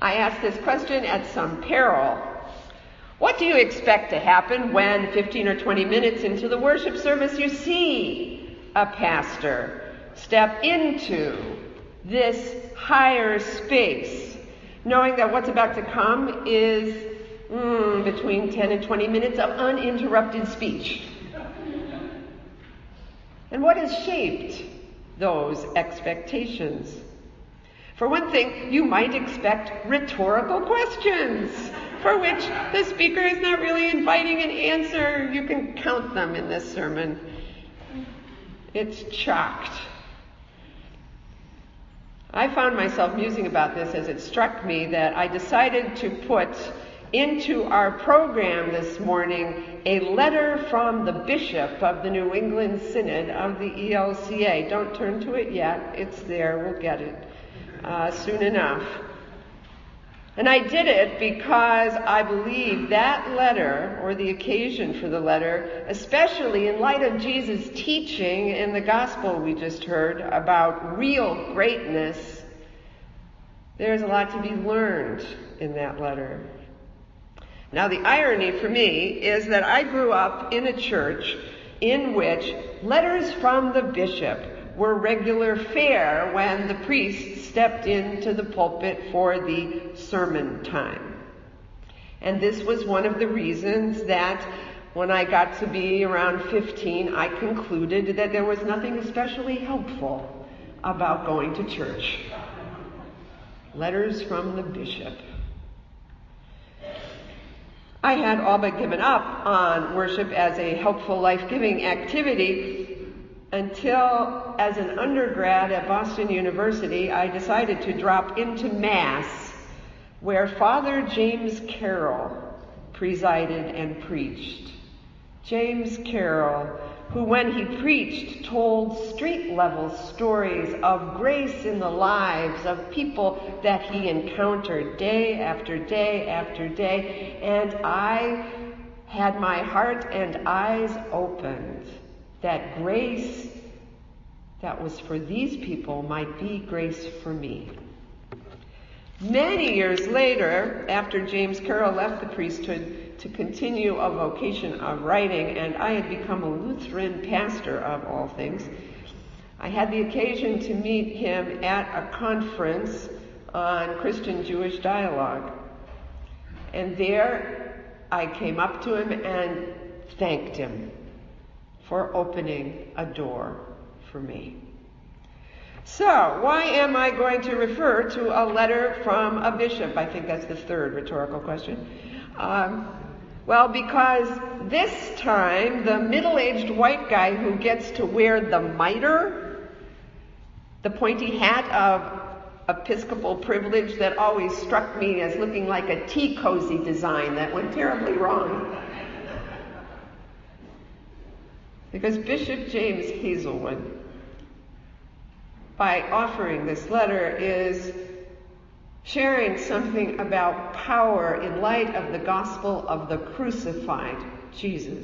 I asked this question at some peril. What do you expect to happen when 15 or 20 minutes into the worship service you see a pastor step into this higher space, knowing that what's about to come is between 10 and 20 minutes of uninterrupted speech? And what has shaped those expectations? For one thing, you might expect rhetorical questions for which the speaker is not really inviting an answer. You can count them in this sermon. It's chocked. I found myself musing about this as it struck me that I decided to put into our program this morning a letter from the Bishop of the New England Synod of the ELCA. Don't turn to it yet. It's there. We'll get it soon enough. And I did it because I believe that letter, or the occasion for the letter, especially in light of Jesus' teaching in the gospel we just heard about real greatness, there's a lot to be learned in that letter. Now, the irony for me is that I grew up in a church in which letters from the bishop were regular fare when the priest stepped into the pulpit for the sermon time. And this was one of the reasons that when I got to be around 15, I concluded that there was nothing especially helpful about going to church. Letters from the bishop. I had all but given up on worship as a helpful, life-giving activity until, as an undergrad at Boston University, I decided to drop into Mass, where Father James Carroll presided and preached. James Carroll, who when he preached told street-level stories of grace in the lives of people that he encountered day after day after day, and I had my heart and eyes opened that grace that was for these people might be grace for me. Many years later, after James Carroll left the priesthood to continue a vocation of writing, and I had become a Lutheran pastor of all things, I had the occasion to meet him at a conference on Christian-Jewish dialogue. And there I came up to him and thanked him for opening a door for me. So, why am I going to refer to a letter from a bishop? I think that's the third rhetorical question. Well, because this time, the middle-aged white guy who gets to wear the mitre, the pointy hat of Episcopal privilege that always struck me as looking like a tea cozy design that went terribly wrong. Because Bishop James Hazelwood, by offering this letter, is sharing something about power in light of the gospel of the crucified Jesus.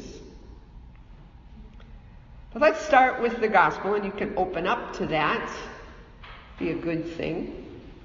But let's start with the gospel, and you can open up to that. Be a good thing.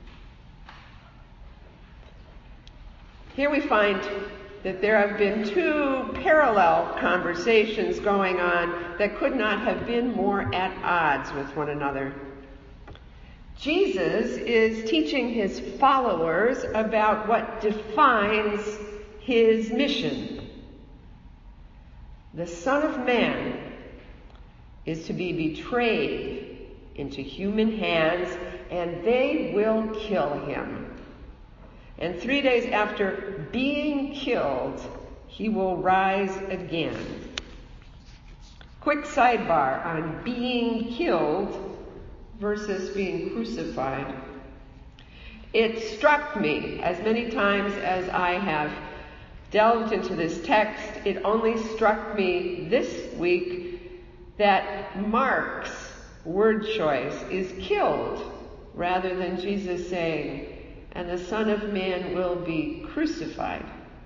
Here we find that there have been two parallel conversations going on that could not have been more at odds with one another. Jesus is teaching his followers about what defines his mission. The Son of Man is to be betrayed into human hands, and they will kill him. And 3 days after being killed, he will rise again. Quick sidebar on being killed versus being crucified. It struck me, as many times as I have delved into this text, it only struck me this week that Mark's word choice is killed, rather than Jesus saying, and the Son of Man will be crucified.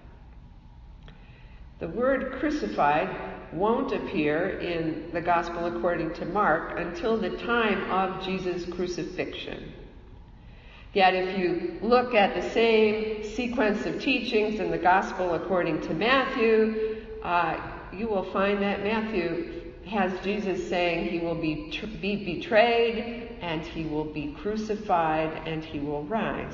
The word crucified won't appear in the Gospel according to Mark until the time of Jesus' crucifixion. Yet if you look at the same sequence of teachings in the Gospel according to Matthew, you will find that Matthew has Jesus saying he will be betrayed, and he will be crucified, and he will rise.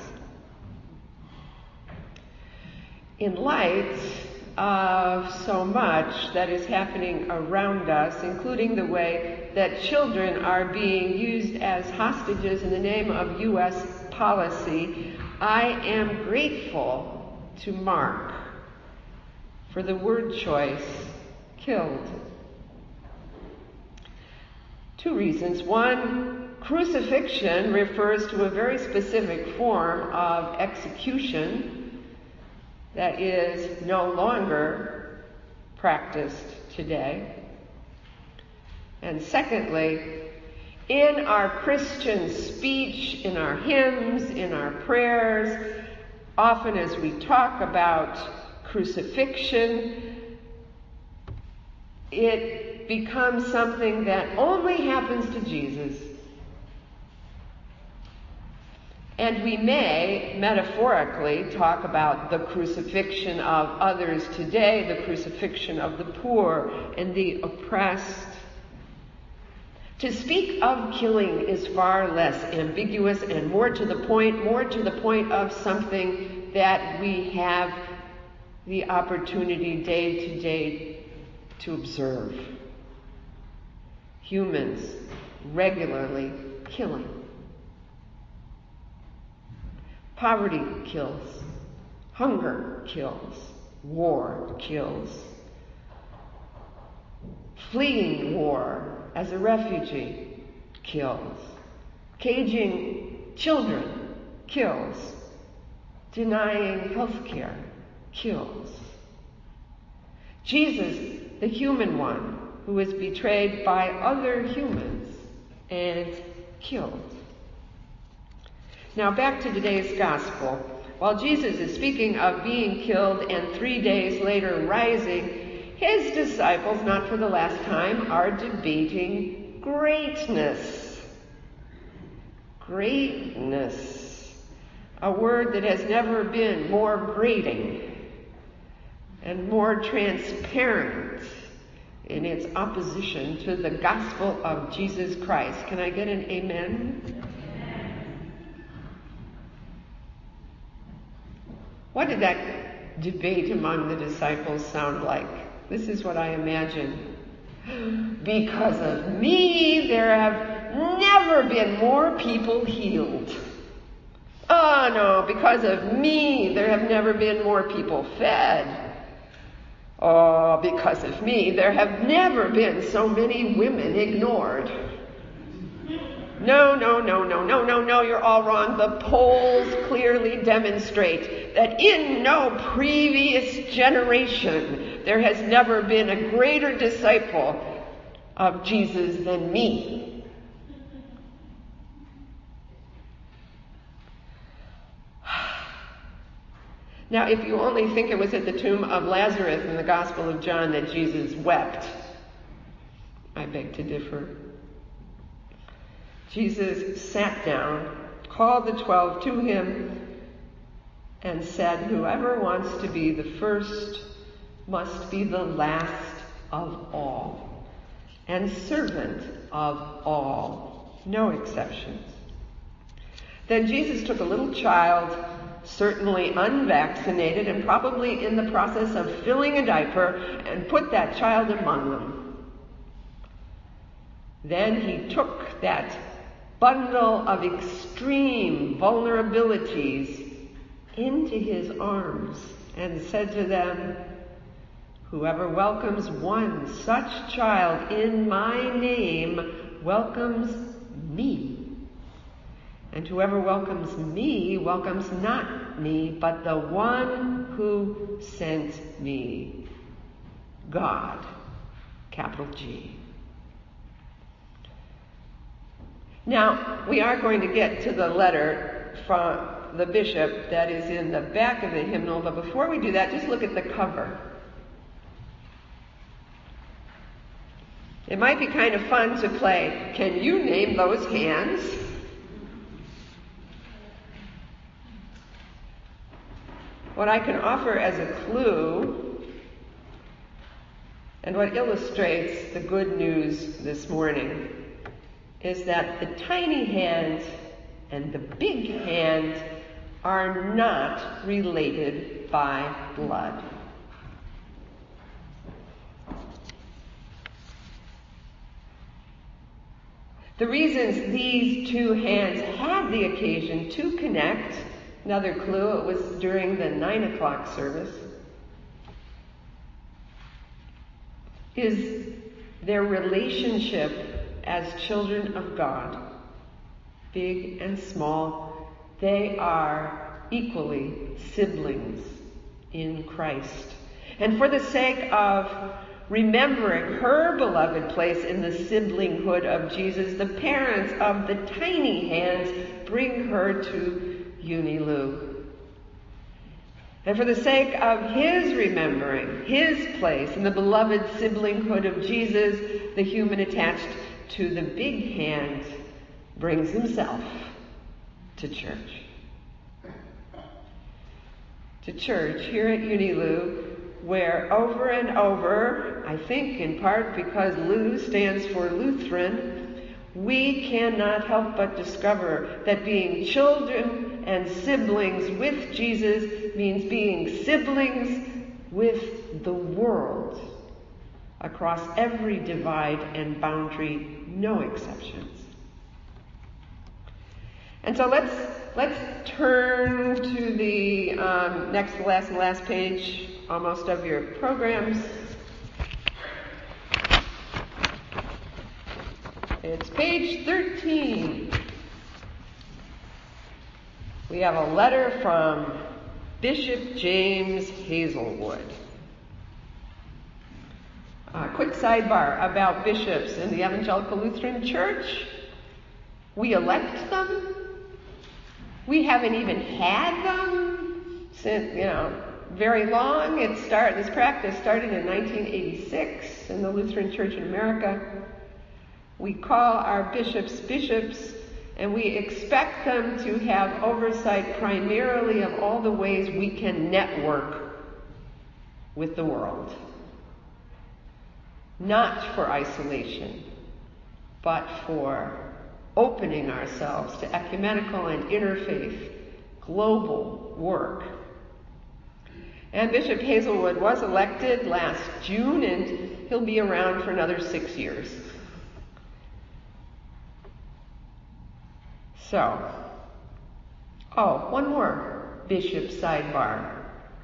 In light of so much that is happening around us, including the way that children are being used as hostages in the name of U.S. policy, I am grateful to Mark for the word choice, killed. 2 reasons. One, crucifixion refers to a very specific form of execution that is no longer practiced today. And secondly, in our Christian speech, in our hymns, in our prayers, often as we talk about crucifixion, it becomes something that only happens to Jesus. And we may, metaphorically, talk about the crucifixion of others today, the crucifixion of the poor and the oppressed. To speak of killing is far less ambiguous and more to the point of something that we have the opportunity day to day to observe. Humans regularly killing. Poverty kills. Hunger kills. War kills. Fleeing war as a refugee kills. Caging children kills. Denying health care kills. Jesus, the human one, who was betrayed by other humans and killed. Now back to today's gospel. While Jesus is speaking of being killed and 3 days later rising, his disciples, not for the last time, are debating greatness. Greatness. A word that has never been more grating and more transparent in its opposition to the gospel of Jesus Christ. Can I get an amen? What did that debate among the disciples sound like? This is what I imagine. Because of me, there have never been more people healed. Oh no, because of me, there have never been more people fed. Oh, because of me, there have never been so many women ignored. No, you're all wrong. The polls clearly demonstrate that in no previous generation there has never been a greater disciple of Jesus than me. Now, if you only think it was at the tomb of Lazarus in the Gospel of John that Jesus wept, I beg to differ. Jesus sat down, called the 12 to him, and said, "Whoever wants to be the first must be the last of all, and servant of all." No exceptions. Then Jesus took a little child, certainly unvaccinated and probably in the process of filling a diaper, and put that child among them. Then he took that bundle of extreme vulnerabilities into his arms and said to them, "Whoever welcomes one such child in my name welcomes me. And whoever welcomes me welcomes not me, but the one who sent me, God," capital G. Now, we are going to get to the letter from the bishop that is in the back of the hymnal, but before we do that, just look at the cover. It might be kind of fun to play, "Can you name those hands?" What I can offer as a clue, and what illustrates the good news this morning, is that the tiny hand and the big hand are not related by blood. The reasons these two hands had the occasion to connect, another clue, it was during the 9 o'clock service, is their relationship as children of God. Big and small, they are equally siblings in Christ. And for the sake of remembering her beloved place in the siblinghood of Jesus, the parents of the tiny hands bring her to Unilu. And for the sake of his remembering his place in the beloved siblinghood of Jesus, the human attached to the big hand brings himself to church. To church here at Unilu, where over and over, I think in part because Lu stands for Lutheran, we cannot help but discover that being children and siblings with Jesus means being siblings with the world across every divide and boundary, no exceptions. And so let's turn to the next to last page almost of your programs. It's page 13. We have a letter from Bishop James Hazelwood. Quick sidebar about bishops in the Evangelical Lutheran Church. We elect them. We haven't even had them since, very long. This practice started in 1986 in the Lutheran Church in America. We call our bishops, and we expect them to have oversight primarily of all the ways we can network with the world. Not for isolation, but for opening ourselves to ecumenical and interfaith global work. And Bishop Hazelwood was elected last June, and he'll be around for another 6 years. So, one more bishop sidebar.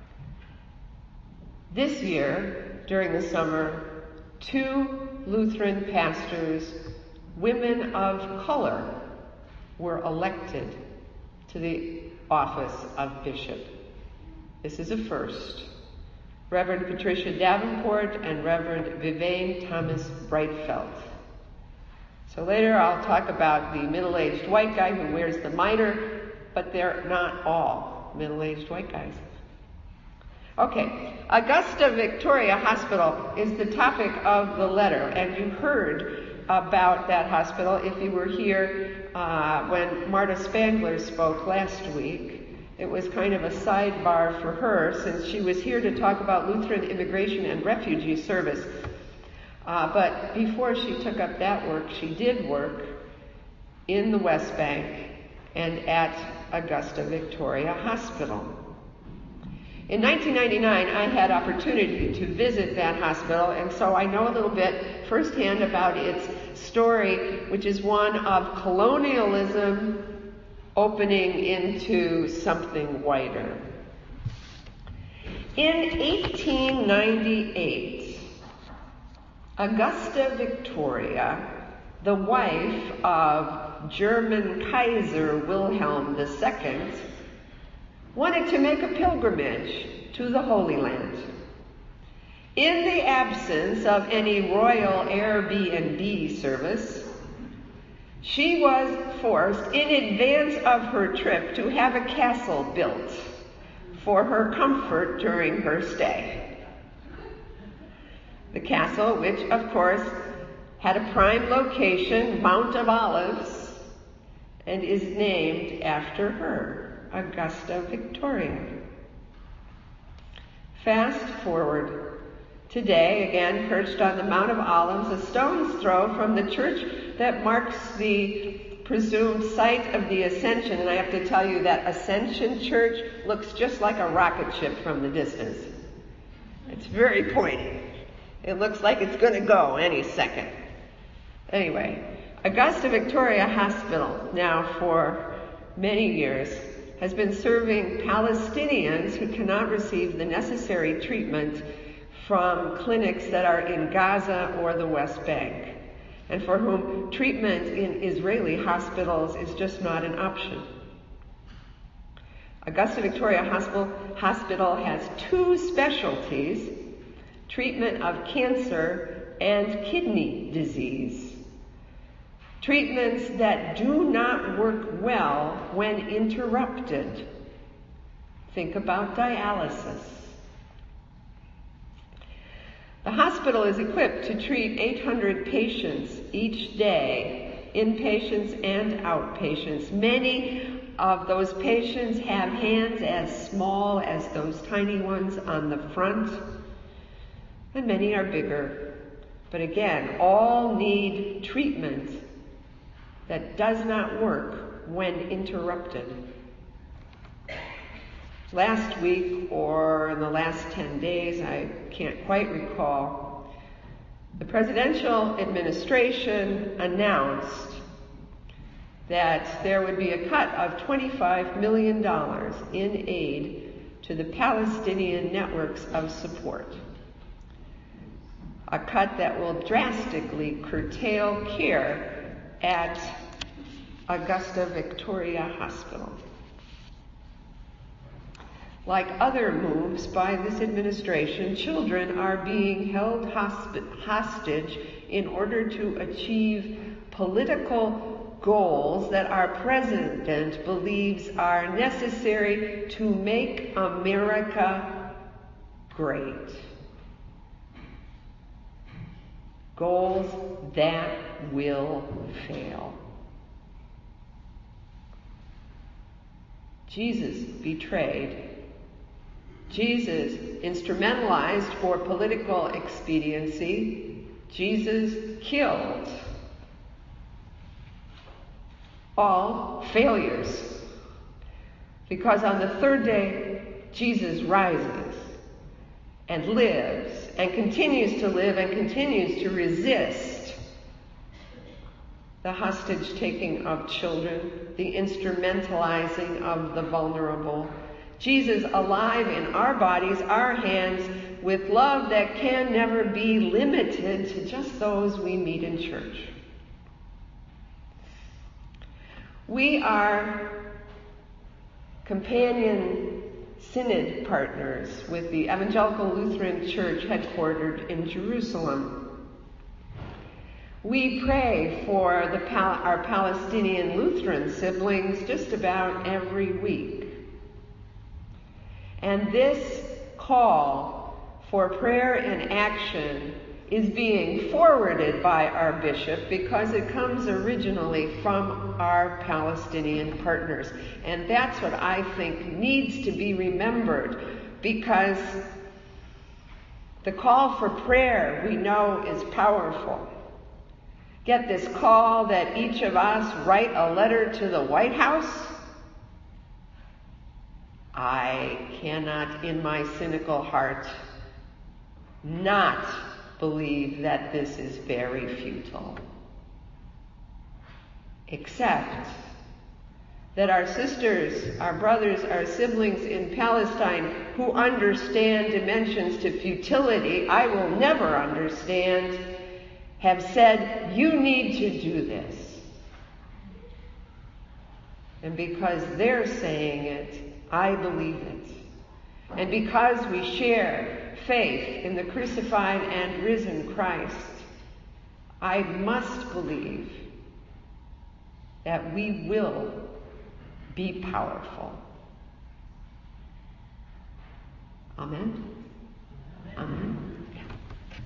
This year, during the summer, 2 Lutheran pastors, women of color, were elected to the office of bishop. This is a first. Reverend Patricia Davenport and Reverend Vivian Thomas Breitfeld. So later I'll talk about the middle-aged white guy who wears the mitre, but they're not all middle-aged white guys. Okay, Augusta Victoria Hospital is the topic of the letter, and you heard about that hospital if you were here when Marta Spangler spoke last week. It was kind of a sidebar for her since she was here to talk about Lutheran immigration and refugee service. But before she took up that work, she did work in the West Bank and at Augusta Victoria Hospital. In 1999, I had opportunity to visit that hospital, and so I know a little bit firsthand about its story, which is one of colonialism opening into something wider. In 1898, Augusta Victoria, the wife of German Kaiser Wilhelm II, wanted to make a pilgrimage to the Holy Land. In the absence of any royal Airbnb service, she was forced, in advance of her trip, to have a castle built for her comfort during her stay. The castle, which of course had a prime location, Mount of Olives, and is named after her, Augusta Victoria. Fast forward. Today, again, perched on the Mount of Olives, a stone's throw from the church that marks the presumed site of the Ascension. And I have to tell you that Ascension Church looks just like a rocket ship from the distance. It's very pointy. It looks like it's going to go any second. Anyway, Augusta Victoria Hospital, now for many years, has been serving Palestinians who cannot receive the necessary treatment from clinics that are in Gaza or the West Bank, and for whom treatment in Israeli hospitals is just not an option. Augusta Victoria Hospital has two specialties: treatment of cancer and kidney disease. Treatments that do not work well when interrupted. Think about dialysis. The hospital is equipped to treat 800 patients each day, inpatients and outpatients. Many of those patients have hands as small as those tiny ones on the front, and many are bigger. But again, all need treatment that does not work when interrupted. Last week, or in the last 10 days, I can't quite recall, the presidential administration announced that there would be a cut of $25 million in aid to the Palestinian networks of support. A cut that will drastically curtail care at Augusta Victoria Hospital. Like other moves by this administration, children are being held hostage in order to achieve political goals that our president believes are necessary to make America great. Goals that will fail. Jesus betrayed. Jesus instrumentalized for political expediency. Jesus killed. All failures. Because on the third day, Jesus rises and lives and continues to live and continues to resist the hostage-taking of children, the instrumentalizing of the vulnerable. Jesus alive in our bodies, our hands, with love that can never be limited to just those we meet in church. We are companion synod partners with the Evangelical Lutheran Church headquartered in Jerusalem. We pray for our Palestinian Lutheran siblings just about every week. And this call for prayer and action is being forwarded by our bishop because it comes originally from our Palestinian partners. And that's what I think needs to be remembered, because the call for prayer, we know, is powerful. Get this call that each of us write a letter to the White House. I cannot, in my cynical heart, not believe that this is very futile. Except that our sisters, our brothers, our siblings in Palestine who understand dimensions to futility I will never understand, have said, you need to do this. And because they're saying it, I believe it. And because we share faith in the crucified and risen Christ, I must believe that we will be powerful. Amen? Amen.